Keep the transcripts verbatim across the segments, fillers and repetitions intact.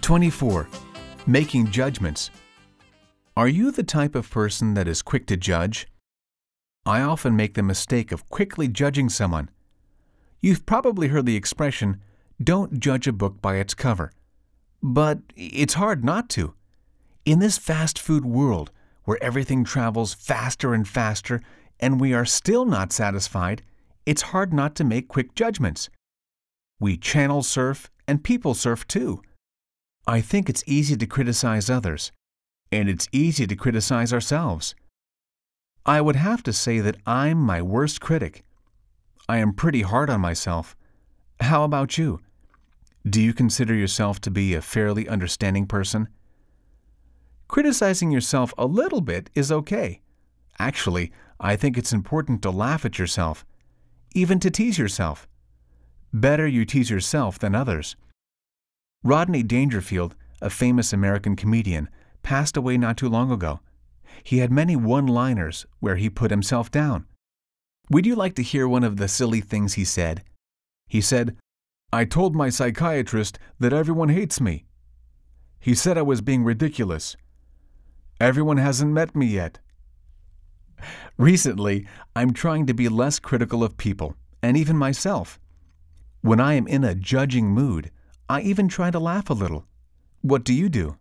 twenty-four. Making judgments. Are you the type of person that is quick to judge? I often make the mistake of quickly judging someone. You've probably heard the expression, "Don't judge a book by its cover." But it's hard not to. In this fast food world, where everything travels faster and faster, and we are still not satisfied, it's hard not to make quick judgments. We channel surf, and people surf too. I think it's easy to criticize others, and it's easy to criticize ourselves. I would have to say that I'm my worst critic. I am pretty hard on myself. How about you? Do you consider yourself to be a fairly understanding person? Criticizing yourself a little bit is okay. Actually, I think it's important to laugh at yourself, even to tease yourself. Better you tease yourself than others. Rodney Dangerfield, a famous American comedian, passed away not too long ago. He had many one-liners where he put himself down. Would you like to hear one of the silly things he said? He said, "I told my psychiatrist that everyone hates me. He said I was being ridiculous. Everyone hasn't met me yet." Recently, I'm trying to be less critical of people, and even myself. When I am in a judging mood, I even try to laugh a little. What do you do?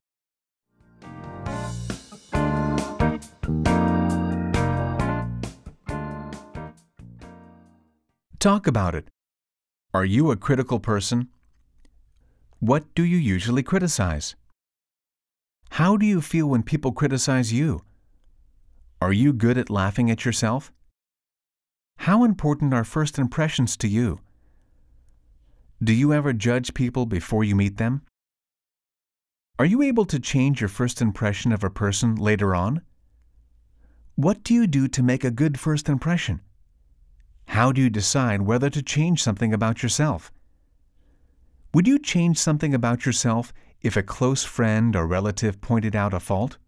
Talk about it. Are you a critical person? What do you usually criticize? How do you feel when people criticize you? Are you good at laughing at yourself? How important are first impressions to you? Do you ever judge people before you meet them? Are you able to change your first impression of a person later on? What do you do to make a good first impression? How do you decide whether to change something about yourself? Would you change something about yourself if a close friend or relative pointed out a fault?